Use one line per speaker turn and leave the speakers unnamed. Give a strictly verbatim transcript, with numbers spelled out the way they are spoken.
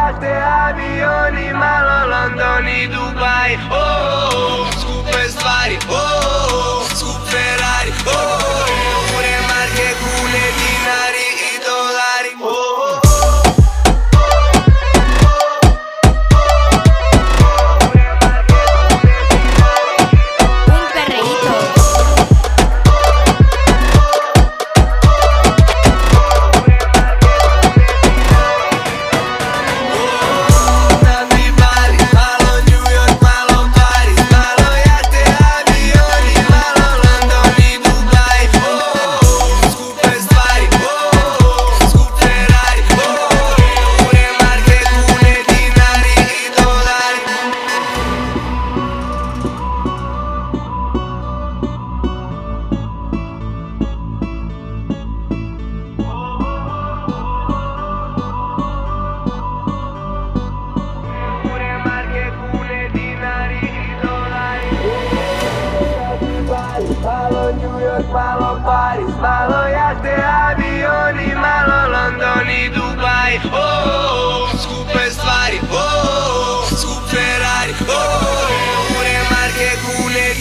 jahte, avioni, malo London i Dubai. Oh, oh, skupe stvari, oh, oh, skup Ferrari, oh, oh, eure, marke, kune, dinari i dolari. Oh, oh. Malo New York, malo Paris, malo jahte, avioni, malo London i Dubai. Oh, oh, skupe stvari, oh, oh, skup Ferrari, oh, eure, marke, kune,